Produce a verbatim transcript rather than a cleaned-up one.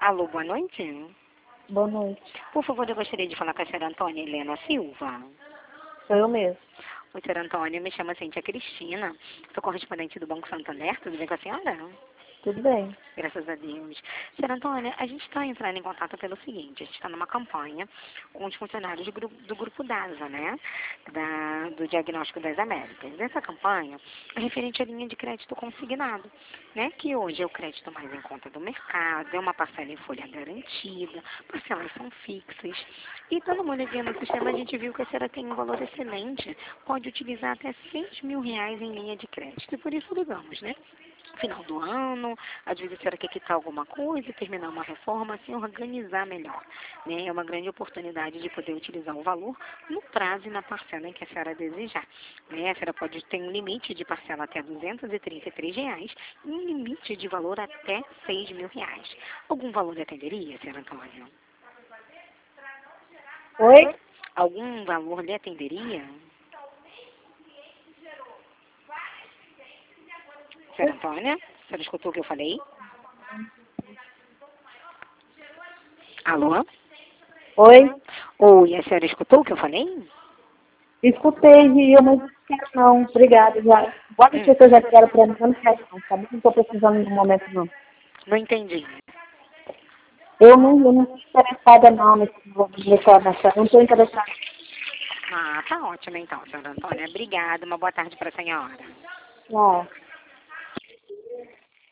Alô, boa noite. Boa noite. Por favor, eu gostaria de falar com a senhora Antônia Helena Silva. Sou eu mesmo. Oi, senhora Antônia, me chamo Cíntia Cristina. Sou correspondente do Banco Santander. Tudo bem com a senhora? Tudo bem. Graças a Deus. Senhora Antônia, a gente está entrando em contato pelo seguinte, a gente está numa campanha com os funcionários do grupo, do grupo DASA, né? Da, do Diagnóstico das Américas. Essa campanha é referente à linha de crédito consignado, né? Que hoje é o crédito mais em conta do mercado, é uma parcela em folha garantida, parcelas são fixas. E dando uma olhadinha no sistema, a gente viu que a senhora tem um valor excelente, pode utilizar até seis mil reais em linha de crédito. E por isso ligamos, né? Final do ano, às vezes a senhora quer quitar alguma coisa, terminar uma reforma, assim, organizar melhor. Né? É uma grande oportunidade de poder utilizar o valor no prazo e na parcela em que a senhora desejar. Né? A senhora pode ter um limite de parcela até duzentos e trinta e três reais e um limite de valor até seis mil reais. Algum valor atenderia, senhora Antônia? Oi? Algum valor lhe atenderia? Senhora Antônia, a senhora escutou o que eu falei? Alô? Oi? Oi, a senhora escutou o que eu falei? Escutei e eu não quero não. Obrigada. Já. Pode Hum, ser que eu já quero pra mim, eu não quero não. Tá bom? Não estou precisando no momento não. não entendi. Eu não eu não estou interessada não nesse tipo de reclamação. Eu não estou interessada. Ah, tá ótimo então, senhora Antônia. Obrigada. Uma boa tarde para a senhora. Não.